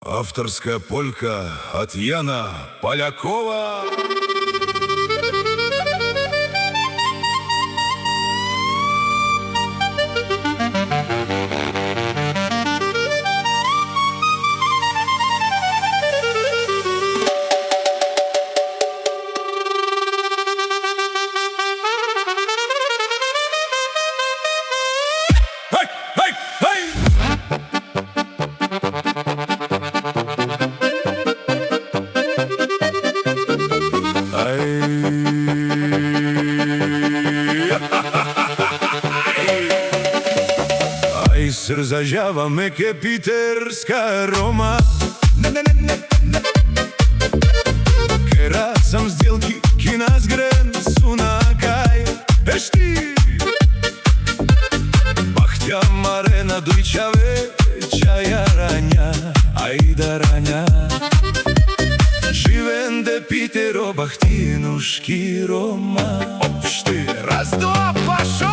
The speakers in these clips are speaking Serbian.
Авторская полька от Яна Полякова. Срзажава меке питерска рома. Кера сам сделки кинас грен сунакай. Ешти Бахтя марена дуйчаве чая раня, айда раня. Живенде питеро бахтинушки рома. Општи, раз, два, пошел!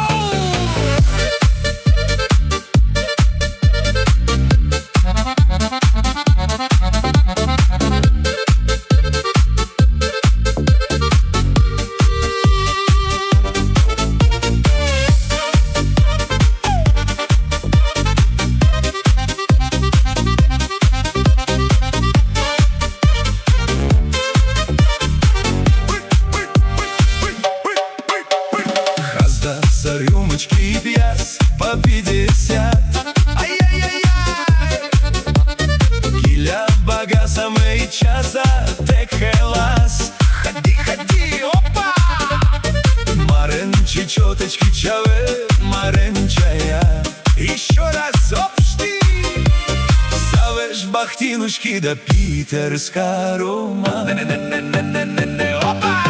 Рюмочки и пьяс по 50. Ай-яй-яй-яй. Киля бага самый часа тек хелас. Ходи, ходи, опа. Марен чечеточки чаве, марен чая. Еще раз општи. Савеш бахтинушки да питерска рома. Опа.